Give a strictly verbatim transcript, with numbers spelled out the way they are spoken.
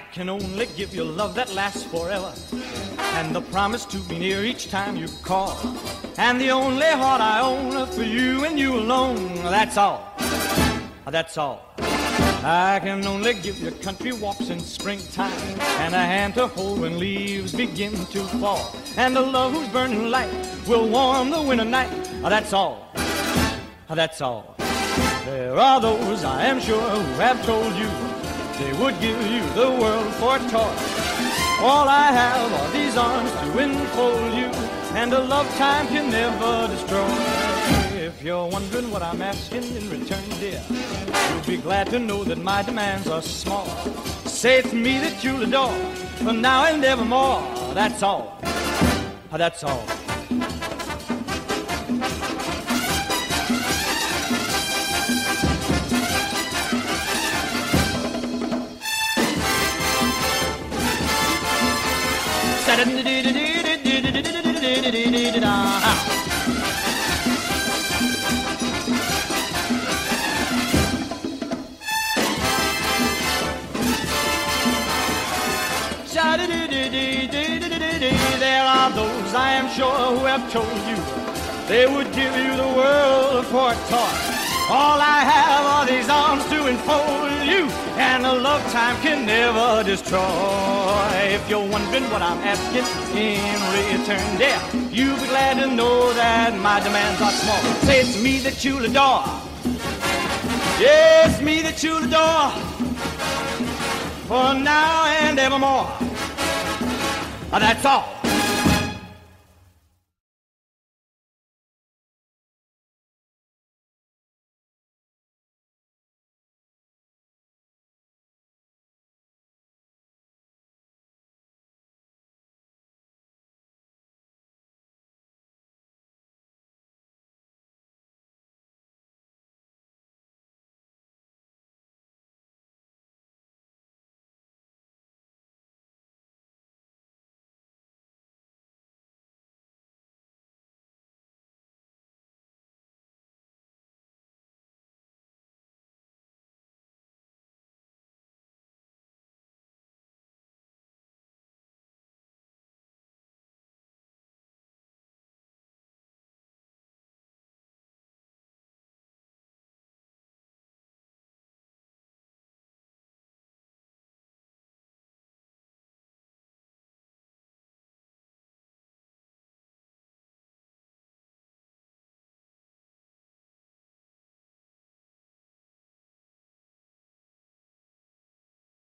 can only give you love that lasts forever, and the promise to be near each time you call, and the only heart I own for you and you alone. That's all, that's all. I can only give you country walks in springtime, and a hand to hold when leaves begin to fall, and a love whose burning light will warm the winter night. That's all, that's all. There are those, I am sure, who have told you they would give you the world for a toy. All I have are these arms to enfold you, and a love time can never destroy. If you're wondering what I'm asking in return, dear, you'll be glad to know that my demands are small. Say it's me that you'll adore, from now and evermore. That's all, that's all. There are those, I am sure, who have told you they would give you the world for a toy. All I have are these arms to enfold you, and a love time can never destroy. If you're wondering what I'm asking in return, dear, you'll be glad to know that my demands are small. Say it's me that you'll adore. Yes, me that you'll adore, for now and evermore. That's all.